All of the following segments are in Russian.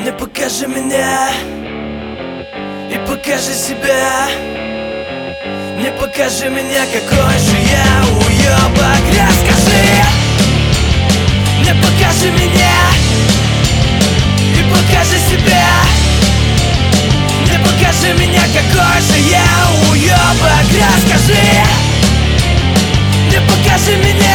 Не покажи меня и покажи себя. Не покажи меня, какой же я уёбок. Расскажи. Не покажи меня и покажи себя. Не покажи меня, какой же я уёбок. Расскажи. Не покажи меня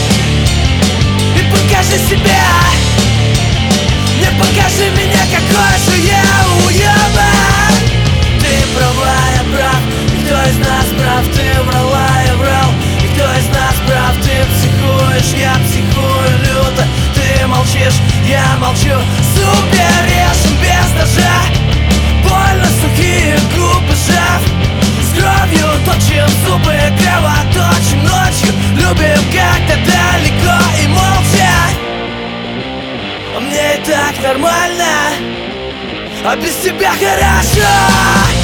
и покажи себя. Не покажи меня, какой же я уёбок. Ты права, я прав, и кто из нас прав? Ты врала, я врал, и кто из нас прав? Ты психуешь, я психую люто. Ты молчишь, я молчу. Супер режем без ножа. Больно сухие губы жав. С кровью точим зубы, кровоточим ночью. Любим как-то далеко и молча. А мне и так нормально, а без тебя хорошо.